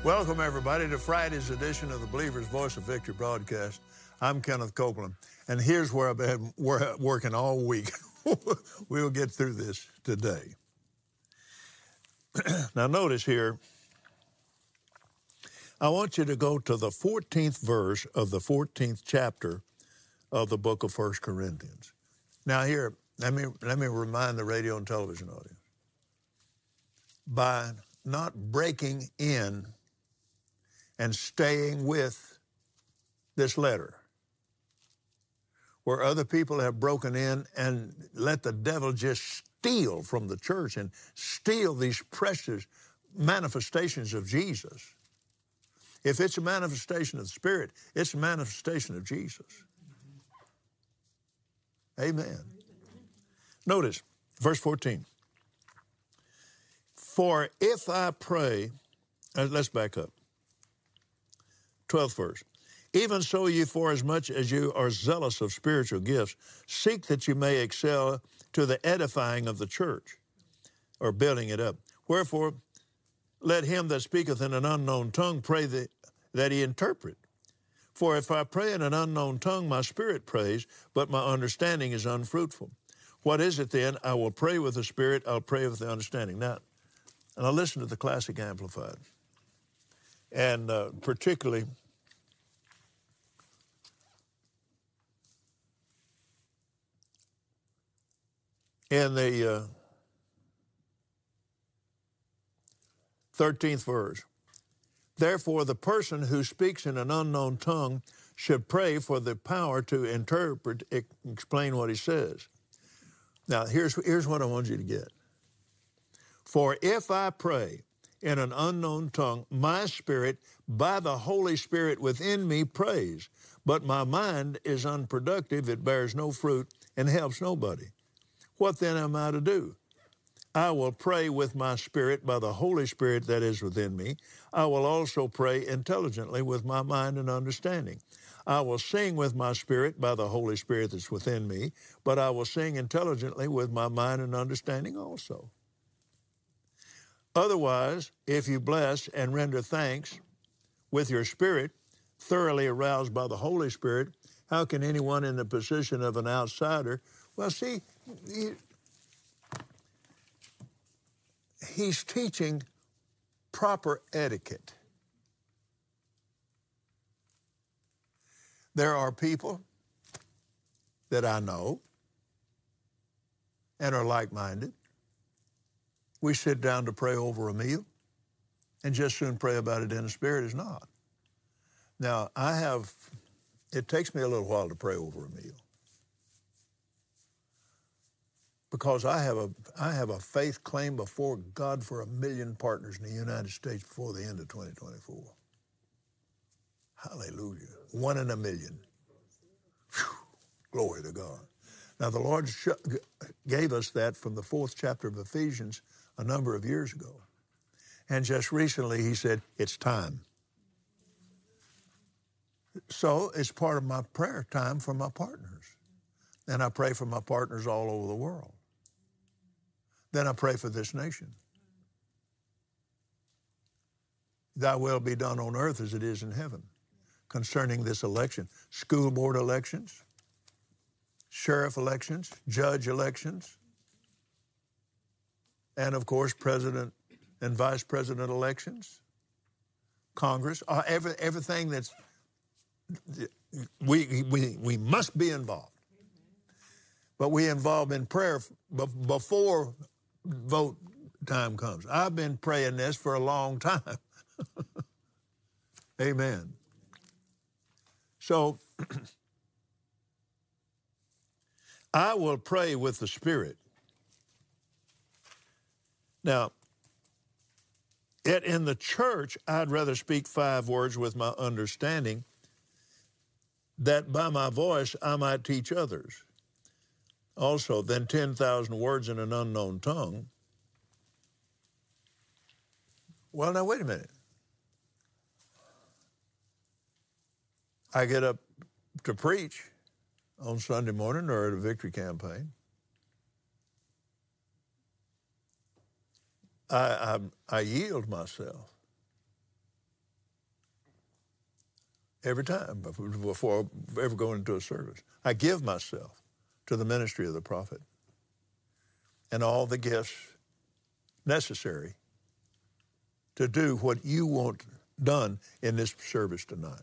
Welcome, everybody, to Friday's edition of the Believer's Voice of Victory broadcast. I'm Kenneth Copeland, and here's where I've been working all week. We'll get through this today. Now, notice here, I want you to go to the 14th verse of the 14th chapter of the book of 1 Corinthians. Now, here, let me remind the radio and television audience. By not breaking in and staying with this letter, where other people have broken in and let the devil just steal from the church and steal these precious manifestations of Jesus. If it's a manifestation of the Spirit, it's a manifestation of Jesus. Amen. Notice, verse 14. For if I pray, let's back up. 12th verse. Even so, you, for as much as you are zealous of spiritual gifts, seek that you may excel to the edifying of the church, or building it up. Wherefore, let him that speaketh in an unknown tongue pray that he interpret. For if I pray in an unknown tongue, my spirit prays, but my understanding is unfruitful. What is it then? I will pray with the spirit, I'll pray with the understanding. Now, and I listen to the Classic Amplified, and particularly in the 13th verse. Therefore, the person who speaks in an unknown tongue should pray for the power to interpret, explain what he says. Now, here's what I want you to get. For if I pray in an unknown tongue, my spirit, by the Holy Spirit within me, prays, but my mind is unproductive, it bears no fruit, and helps nobody. What then am I to do? I will pray with my spirit by the Holy Spirit that is within me. I will also pray intelligently with my mind and understanding. I will sing with my spirit by the Holy Spirit that's within me, but I will sing intelligently with my mind and understanding also. Otherwise, if you bless and render thanks with your spirit, thoroughly aroused by the Holy Spirit, how can anyone in the position of an outsider? Well, see, he's teaching proper etiquette. There are people that I know and are like-minded. We sit down to pray over a meal and just soon pray about it in the Spirit as not. Now, it takes me a little while to pray over a meal, because I have a faith claim before God for 1 million partners in the United States before the end of 2024. Hallelujah. 1 in a million. Whew. Glory to God. Now, the Lord gave us that from the 4th chapter of Ephesians a number of years ago. And just recently, he said, it's time. So it's part of my prayer time for my partners. And I pray for my partners all over the world. Then I pray for this nation. Thy will be done on earth as it is in heaven. Concerning this election, school board elections, sheriff elections, judge elections, and of course, president and vice president elections, Congress, everything that's, we must be involved. But we involve in prayer before vote time comes. I've been praying this for a long time. Amen. So, I will pray with the Spirit. Now, yet in the church, I'd rather speak 5 words with my understanding, that by my voice I might teach others. Also, than 10,000 words in an unknown tongue. Well, now, wait a minute. I get up to preach on Sunday morning or at a victory campaign. I yield myself. every time before ever going into a service. I give myself to the ministry of the prophet and all the gifts necessary to do what you want done in this service tonight.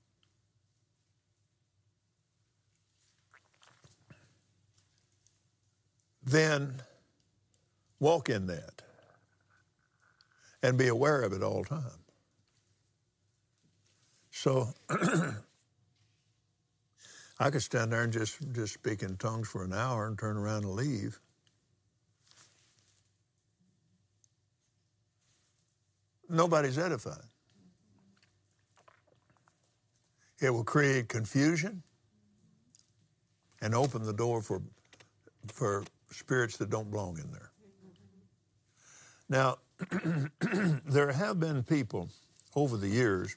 Then walk in that and be aware of it all the time. So I could stand there and just speak in tongues for an hour and turn around and leave. Nobody's edified. It will create confusion and open the door for spirits that don't belong in there. Now, there have been people over the years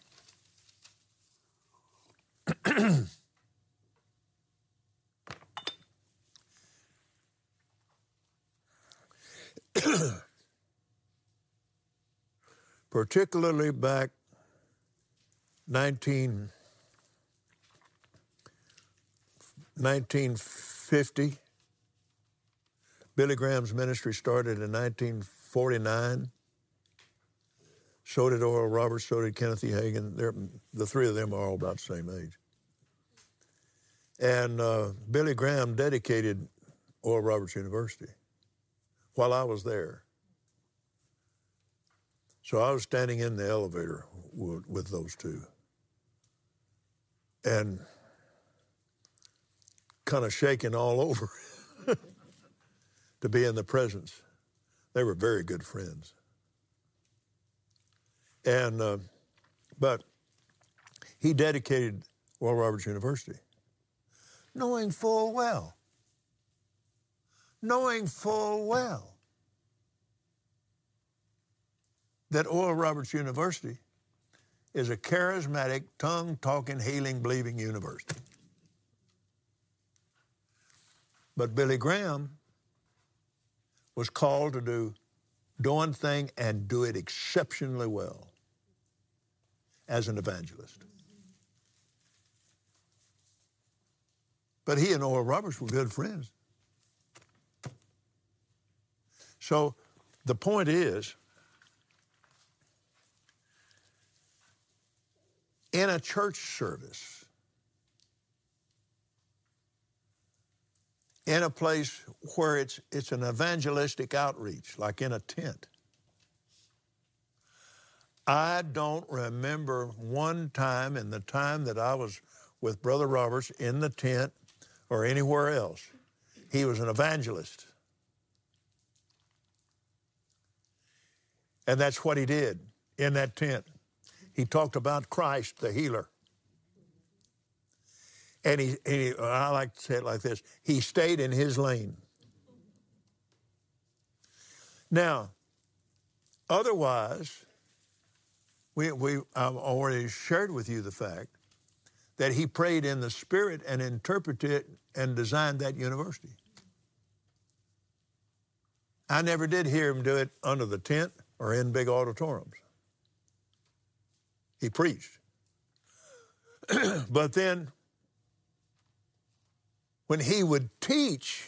particularly back 1950, Billy Graham's ministry started in 1949. So did Oral Roberts, so did Kenneth E. Hagin. The three of them are all about the same age. And Billy Graham dedicated Oral Roberts University while I was there. So I was standing in the elevator with those two and kind of shaking all over to be in the presence. They were very good friends. And, but he dedicated Oral Roberts University, knowing full well that Oral Roberts University is a charismatic, tongue-talking, healing, believing university. But Billy Graham was called to do one thing and do it exceptionally well as an evangelist. But he and Oral Roberts were good friends. So the point is, in a church service, in a place where it's an evangelistic outreach, like in a tent, I don't remember one time in the time that I was with Brother Roberts in the tent or anywhere else, he was an evangelist. And that's what he did in that tent. He talked about Christ, the healer. And I like to say it like this, he stayed in his lane. Now, otherwise, I've already shared with you the fact that he prayed in the Spirit and interpreted and designed that university. I never did hear him do it under the tent or in big auditoriums. He preached. But then, when he would teach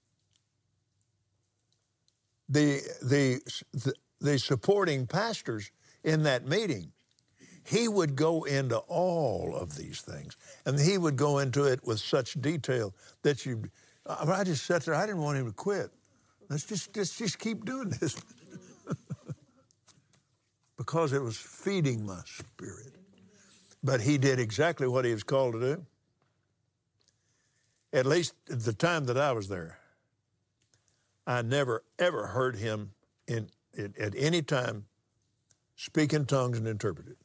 the supporting pastors in that meeting, he would go into all of these things. And he would go into it with such detail that I just sat there, I didn't want him to quit. Let's just keep doing this. Because it was feeding my spirit. But he did exactly what he was called to do. At least at the time that I was there, I never, ever heard him at any time speak in tongues and interpret it.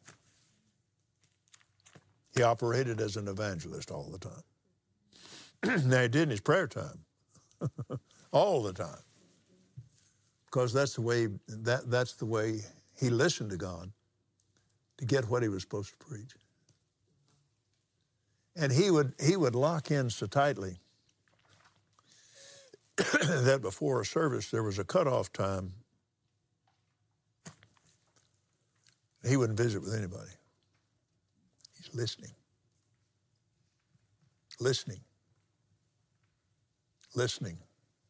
He operated as an evangelist all the time. Now, he did in his prayer time, all the time, because that's the way he listened to God to get what he was supposed to preach. And he would lock in so tightly that before a service there was a cutoff time. He wouldn't visit with anybody. He'd listening. Listening. Listening.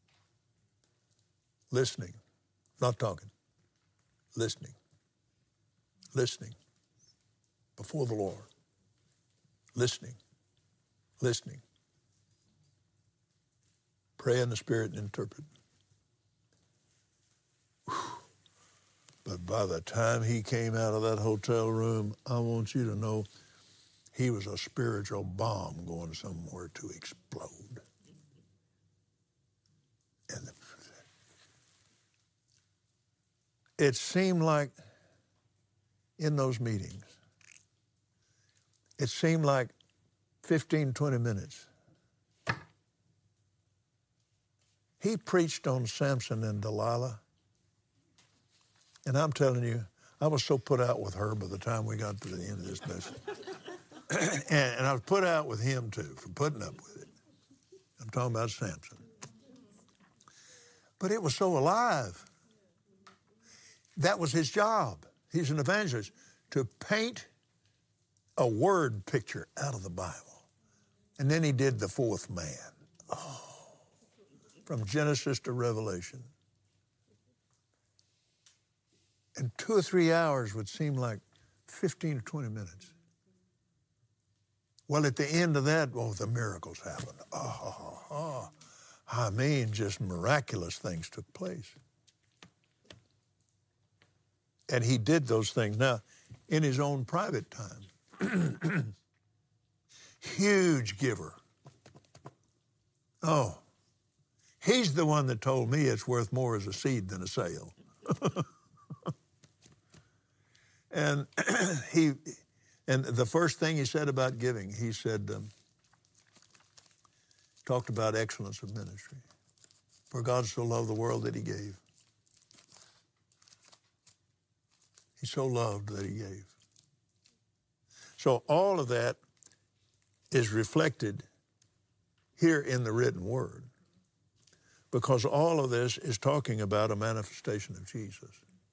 Listening. Not talking. Listening. Listening. Before the Lord. Listening. Listening. Pray in the Spirit and interpret. Whew. But by the time he came out of that hotel room, I want you to know he was a spiritual bomb going somewhere to explode. And it seemed like in those meetings, it seemed like 15, 20 minutes. He preached on Samson and Delilah. And I'm telling you, I was so put out with her by the time we got to the end of this message. and I was put out with him too for putting up with it. I'm talking about Samson. But it was so alive. That was his job. He's an evangelist, to paint a word picture out of the Bible. And then he did the fourth man. Oh, from Genesis to Revelation. And 2 or 3 hours would seem like 15 or 20 minutes. Well, at the end of that, the miracles happened. I mean, just miraculous things took place. And he did those things. Now, in his own private time, huge giver. Oh, he's the one that told me it's worth more as a seed than a sale. And and the first thing he said about giving, he said, talked about excellence of ministry. For God so loved the world that he gave. He so loved that he gave. So all of that is reflected here in the written word, because all of this is talking about a manifestation of Jesus.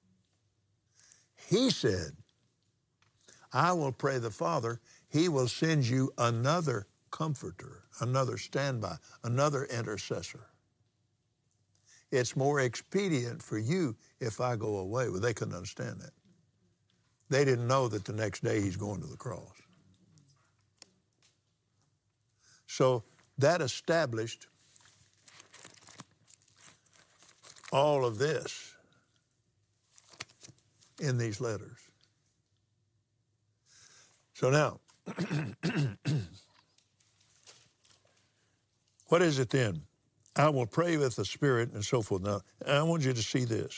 He said, I will pray the Father, he will send you another comforter, another standby, another intercessor. It's more expedient for you if I go away. Well, they couldn't understand that. They didn't know that the next day he's going to the cross. So that established all of this in these letters. So now, what is it then? I will pray with the Spirit and so forth. Now, I want you to see this.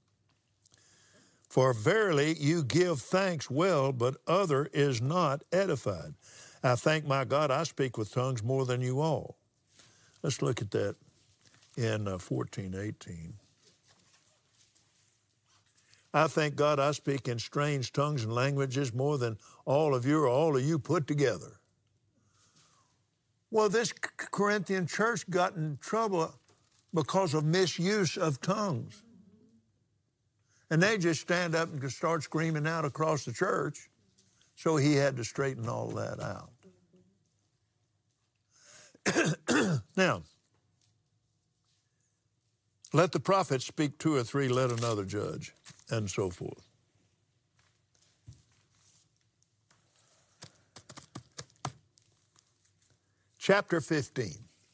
For verily you give thanks well, but other is not edified. I thank my God I speak with tongues more than you all. Let's look at that in 14:18. I thank God I speak in strange tongues and languages more than all of you or all of you put together. Well, this Corinthian church got in trouble because of misuse of tongues. And they just stand up and start screaming out across the church. So he had to straighten all that out. Now, let the prophet speak 2 or 3, let another judge, and so forth. Chapter 15.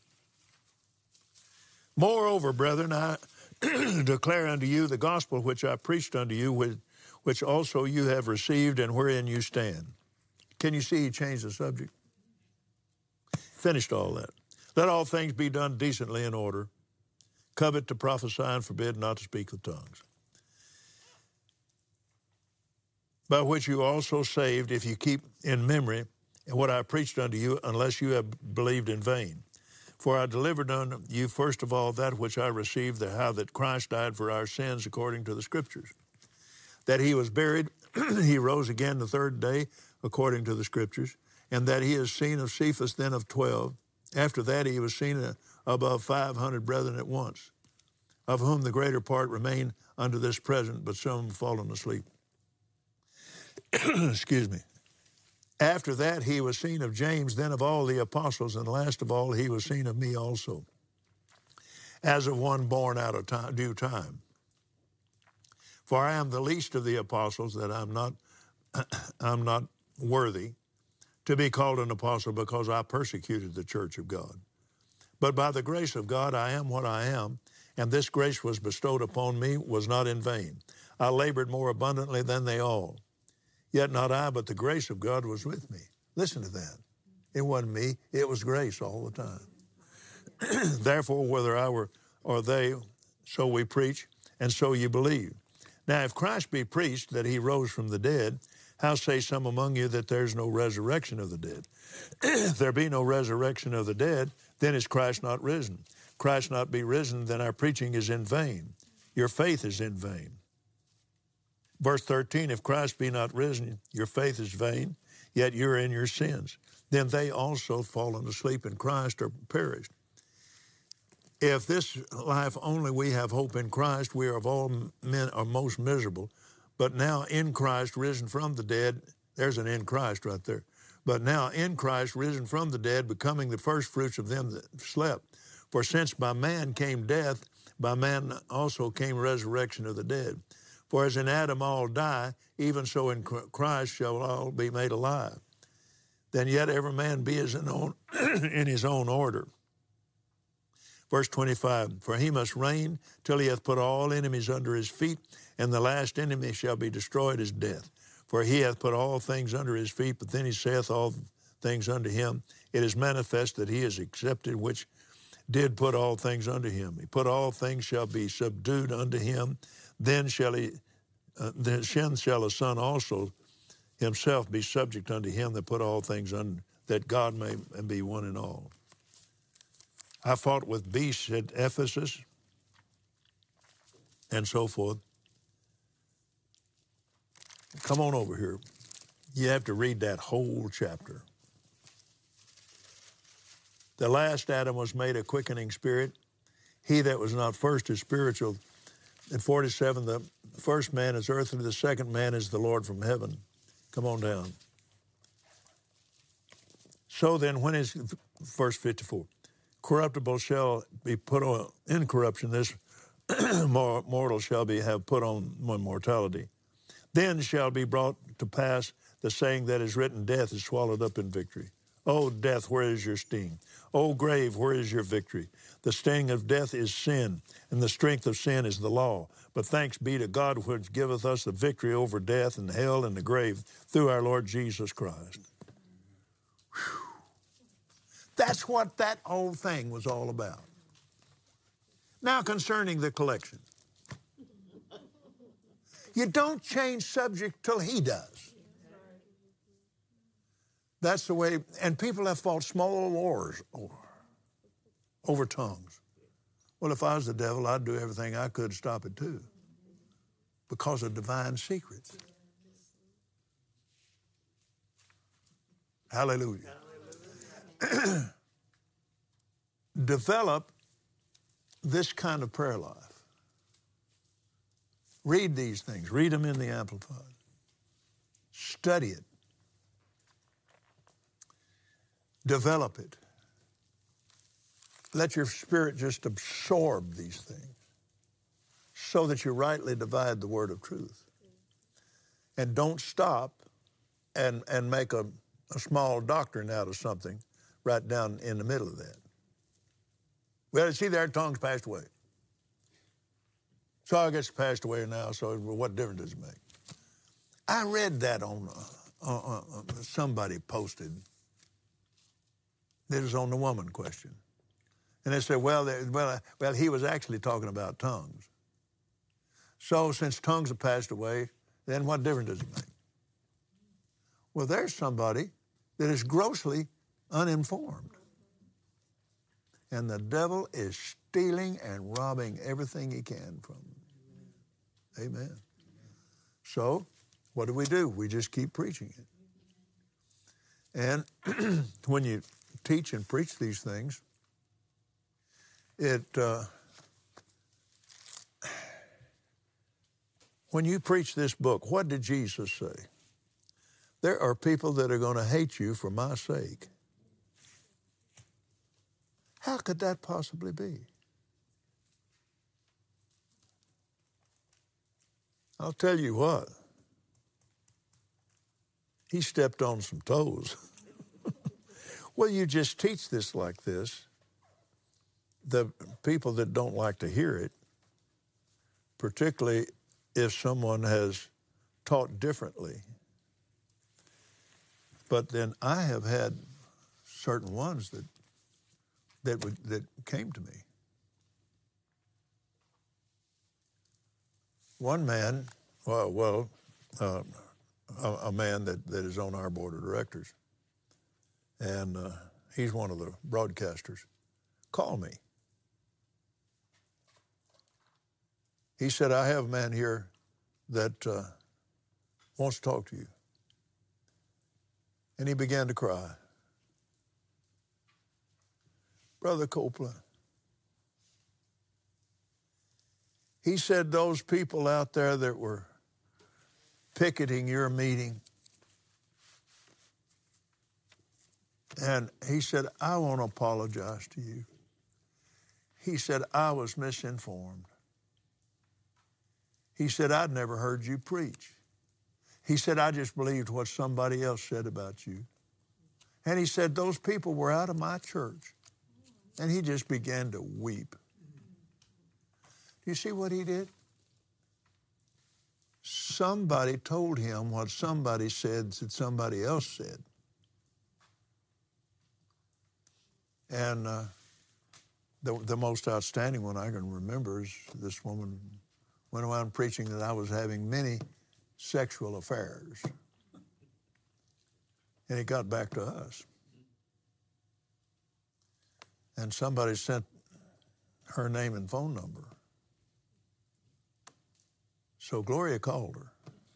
Moreover, brethren, I declare unto you the gospel which I preached unto you, which also you have received and wherein you stand. Can you see he changed the subject? Finished all that. Let all things be done decently in order. Covet to prophesy and forbid not to speak with tongues. By which you also saved, if you keep in memory what I preached unto you, unless you have believed in vain. For I delivered unto you first of all that which I received, how that Christ died for our sins according to the Scriptures, that he was buried, he rose again the third day according to the Scriptures, and that he is seen of Cephas, then of 12. After that he was seen above 500 brethren at once, of whom the greater part remain unto this present, but some have fallen asleep. Excuse me. After that, he was seen of James, then of all the apostles, and last of all, he was seen of me also, as of one born out of due time. For I am the least of the apostles, that I'm not worthy to be called an apostle, because I persecuted the church of God. But by the grace of God, I am what I am, and this grace was bestowed upon me was not in vain. I labored more abundantly than they all. Yet not I, but the grace of God was with me. Listen to that. It wasn't me. It was grace all the time. Therefore, whether I were or they, so we preach, and so you believe. Now, if Christ be preached that he rose from the dead, how say some among you that there's no resurrection of the dead? If there be no resurrection of the dead, then is Christ not risen? Christ not be risen, then our preaching is in vain. Your faith is in vain. Verse 13, if Christ be not risen, your faith is vain, yet you're in your sins. Then they also fallen asleep in Christ or perished. If this life only we have hope in Christ, we are of all men are most miserable. But now in Christ risen from the dead, there's an in Christ right there. But now in Christ risen from the dead, becoming the first fruits of them that slept. For since by man came death, by man also came resurrection of the dead. For as in Adam all die, even so in Christ shall all be made alive. Then yet every man be in his own order. Verse 25, for he must reign till he hath put all enemies under his feet, and the last enemy shall be destroyed as death. For he hath put all things under his feet, but then he saith all things unto him. It is manifest that he is accepted, which did put all things unto him. He put all things shall be subdued unto him. Then shall the Son also himself be subject unto him that put all things under, that God may be one in all. I fought with beasts at Ephesus and so forth. Come on over here. You have to read that whole chapter. The last Adam was made a quickening spirit. He that was not first is spiritual. At 47, the first man is earthly, the second man is the Lord from heaven. Come on down. So then, when is, verse 54, corruptible shall be put on incorruption, this mortal shall have put on immortality. Then shall be brought to pass the saying that is written, death is swallowed up in victory. O death, where is your sting? O grave, where is your victory? The sting of death is sin, and the strength of sin is the law. But thanks be to God, which giveth us the victory over death and hell and the grave through our Lord Jesus Christ. Whew. That's what that whole thing was all about. Now, concerning the collection. You don't change subject till he does. That's the way, and people have fought small wars over tongues. Well, if I was the devil, I'd do everything I could to stop it too, because of divine secrets. Hallelujah. Develop this kind of prayer life. Read these things. Read them in the Amplified. Study it. Develop it. Let your spirit just absorb these things so that you rightly divide the word of truth. And don't stop and make a small doctrine out of something right down in the middle of that. Well, see, their tongues passed away. So I guess it passed away now, so what difference does it make? I read that on somebody posted. It was on the woman question. And they said, well, he was actually talking about tongues. So since tongues have passed away, then what difference does it make? Well, there's somebody that is grossly uninformed. And the devil is stealing and robbing everything he can from them. Amen. So what do? We just keep preaching it. And when you teach and preach these things, when you preach this book, what did Jesus say? There are people that are going to hate you for my sake. How could that possibly be? I'll tell you what. He stepped on some toes. Well, you just teach this like this. The people that don't like to hear it, particularly if someone has taught differently. But then I have had certain ones that came to me. One man, a man that is on our board of directors, and he's one of the broadcasters, called me. He said, I have a man here that wants to talk to you. And he began to cry. Brother Copeland, he said those people out there that were picketing your meeting, and he said, I want to apologize to you. He said, I was misinformed. He said, I'd never heard you preach. He said, I just believed what somebody else said about you. And he said, those people were out of my church. And he just began to weep. Do you see what he did? Somebody told him what somebody said that somebody else said. And the most outstanding one I can remember is this woman went around preaching that I was having many sexual affairs. And it got back to us. And somebody sent her name and phone number. So Gloria called her.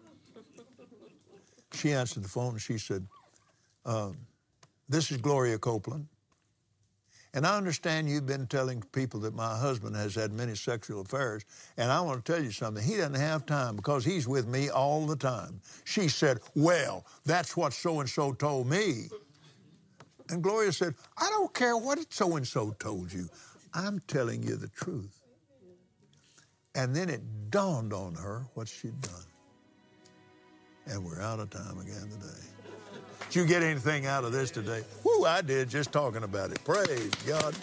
She answered the phone and she said, this is Gloria Copeland. And I understand you've been telling people that my husband has had many sexual affairs, and I want to tell you something. He doesn't have time because he's with me all the time. She said, well, that's what so-and-so told me. And Gloria said, I don't care what so-and-so told you. I'm telling you the truth. And then it dawned on her what she'd done. And we're out of time again today. Did you get anything out of this today? Woo, I did, just talking about it. Praise God.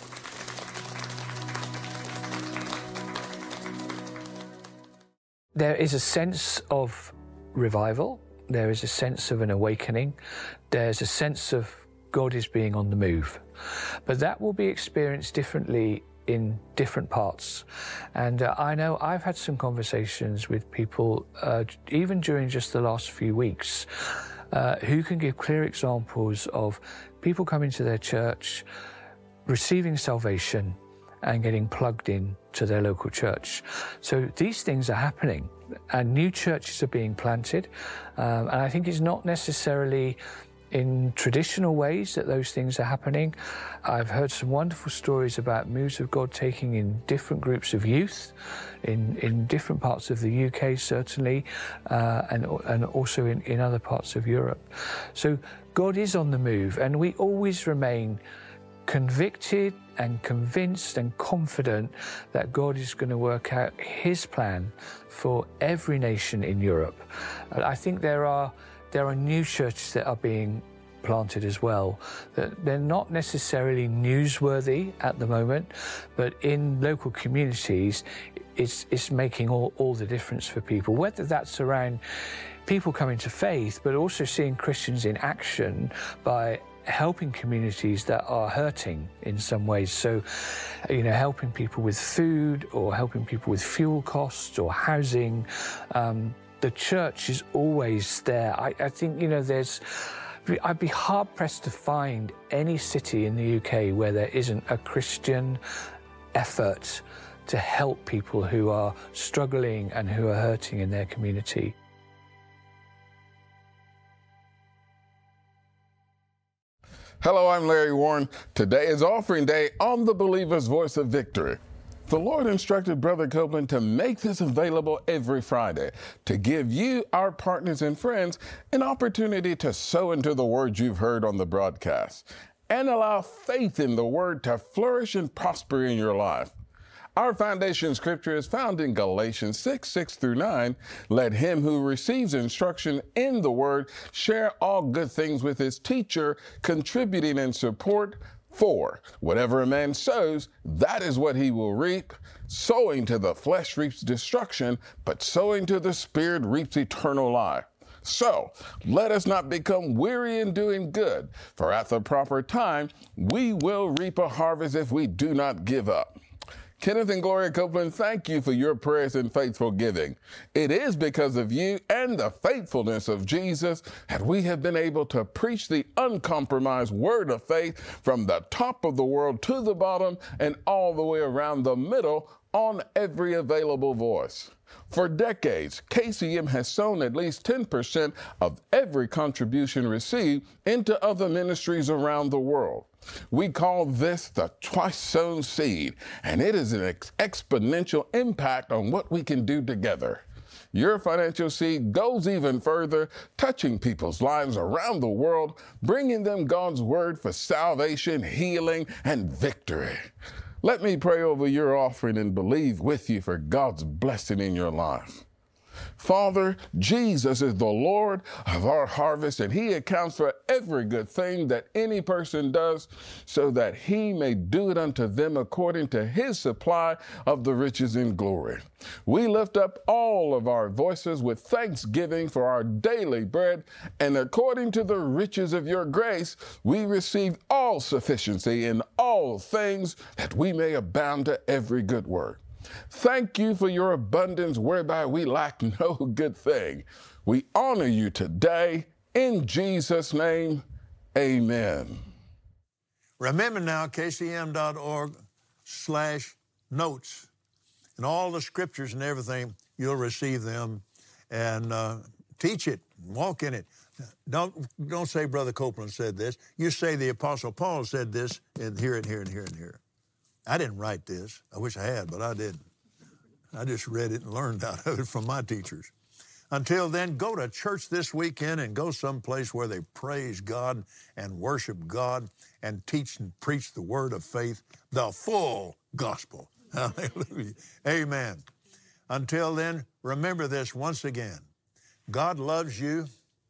There is a sense of revival. There is a sense of an awakening. There's a sense of God is being on the move. But that will be experienced differently in different parts. And I know I've had some conversations with people, even during just the last few weeks, who can give clear examples of people coming to their church, receiving salvation, and getting plugged in to their local church. So these things are happening, and new churches are being planted. And I think it's not necessarily in traditional ways that those things are happening. I've heard some wonderful stories about moves of God taking in different groups of youth, in different parts of the UK certainly, and also in other parts of Europe. So God is on the move, and we always remain convicted and convinced and confident that God is going to work out his plan for every nation in Europe. I think there are new churches that are being planted as well. They're not necessarily newsworthy at the moment, but in local communities, it's making all the difference for people, whether that's around people coming to faith, but also seeing Christians in action by helping communities that are hurting in some ways. So, helping people with food or helping people with fuel costs or housing. The church is always there. I think, I'd be hard-pressed to find any city in the UK where there isn't a Christian effort to help people who are struggling and who are hurting in their community. Hello, I'm Larry Warren. Today is Offering Day on the Believer's Voice of Victory. The Lord instructed Brother Copeland to make this available every Friday to give you, our partners and friends, an opportunity to sow into the word you've heard on the broadcast and allow faith in the word to flourish and prosper in your life. Our foundation scripture is found in Galatians 6:6-9. Let him who receives instruction in the word share all good things with his teacher, contributing in support. For whatever a man sows, that is what he will reap. Sowing to the flesh reaps destruction, but sowing to the Spirit reaps eternal life. So let us not become weary in doing good, for at the proper time we will reap a harvest if we do not give up. Kenneth and Gloria Copeland, thank you for your prayers and faithful giving. It is because of you and the faithfulness of Jesus that we have been able to preach the uncompromised word of faith from the top of the world to the bottom and all the way around the middle on every available voice. For decades, KCM has sown at least 10% of every contribution received into other ministries around the world. We call this the twice sown seed, and it is an exponential impact on what we can do together. Your financial seed goes even further, touching people's lives around the world, bringing them God's word for salvation, healing, and victory. Let me pray over your offering and believe with you for God's blessing in your life. Father, Jesus is the Lord of our harvest, and he accounts for every good thing that any person does, so that he may do it unto them according to his supply of the riches in glory. We lift up all of our voices with thanksgiving for our daily bread, and according to the riches of your grace, we receive all sufficiency in all things, that we may abound to every good work. Thank you for your abundance whereby we lack no good thing. We honor you today. In Jesus' name, amen. Remember now, kcm.org/notes. And all the scriptures and everything, you'll receive them. And teach it, walk in it. Don't say Brother Copeland said this. You say the Apostle Paul said this, and here and here and here and here. I didn't write this. I wish I had, but I didn't. I just read it and learned out of it from my teachers. Until then, go to church this weekend and go someplace where they praise God and worship God and teach and preach the word of faith, the full gospel. Hallelujah. Amen. Until then, remember this once again. God loves you,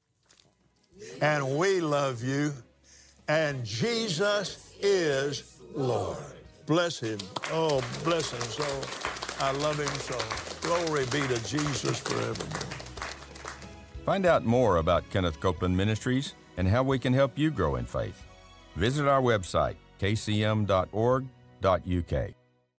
and we love you, and Jesus is Lord. Bless him. Oh, bless him so. I love him so. Glory be to Jesus forevermore. Find out more about Kenneth Copeland Ministries and how we can help you grow in faith. Visit our website, kcm.org.uk.